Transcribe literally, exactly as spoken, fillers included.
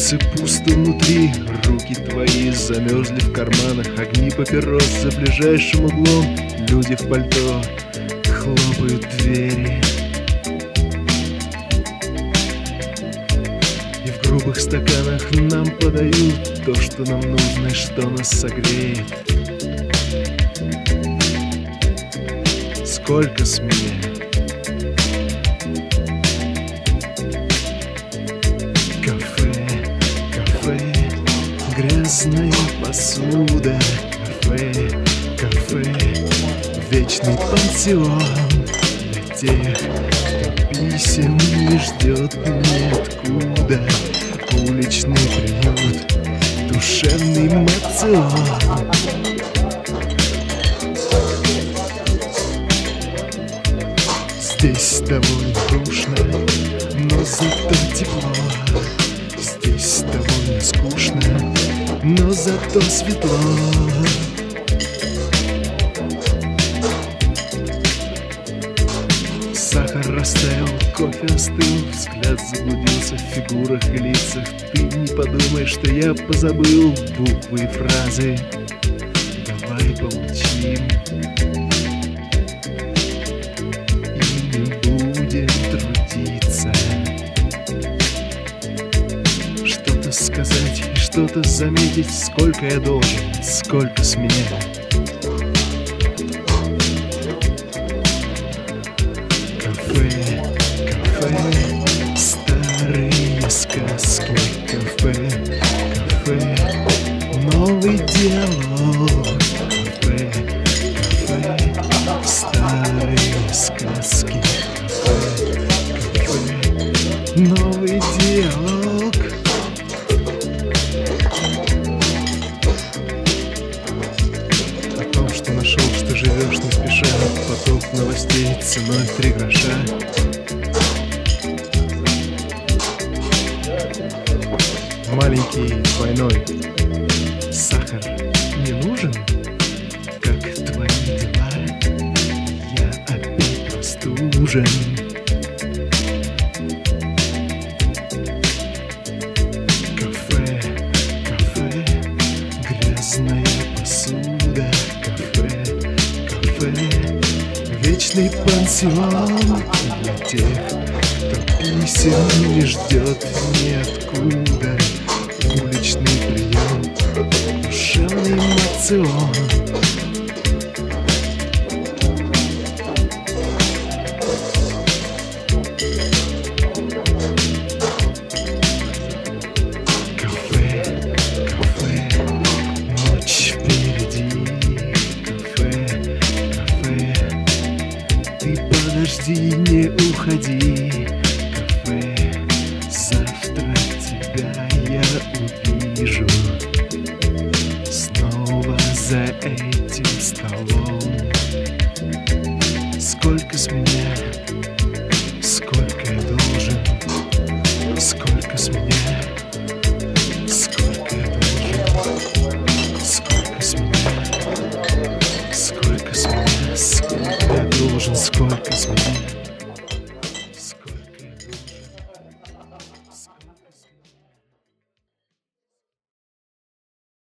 сердце пусто внутри, руки твои замерзли в карманах, огни папирос за ближайшим углом, люди в пальто хлопают двери. И в грубых стаканах нам подают то, что нам нужно и что нас согреет. Сколько с меня? Грязная посуда, кафе, кафе, вечный пансион для тех, кто писем не ждет ниоткуда. Уличный приют, душевный моцион. Здесь довольно душно, но зато тепло. Здесь довольно скучно, но зато светло. Сахар растаял, кофе остыл, взгляд заблудился в фигурах и лицах. Ты не подумай, что я позабыл буквы и фразы. Давай помолчим и не будем трудиться. Что-то сказать и что-то заметить, сколько я должен, сколько с меня. Кафе, кафе, старые сказки. Кафе, кафе, новый диалог. Кафе, кафе, старые сказки. Кафе, кафе, новый диалог. Нашел, что живешь не спеша, поток новостей ценой в три гроша. Маленький двойной сахар не нужен? Как твои дела? Я опять простужен. Кафе, кафе, грязная посуда. Вечный пансион для тех, кто писем не ждет ниоткуда. Уличный прием, душевный моцион. Кафе, кафе, ночь впереди. Ты подожди, не уходи. Кафе, завтра тебя я увижу снова за этим столом.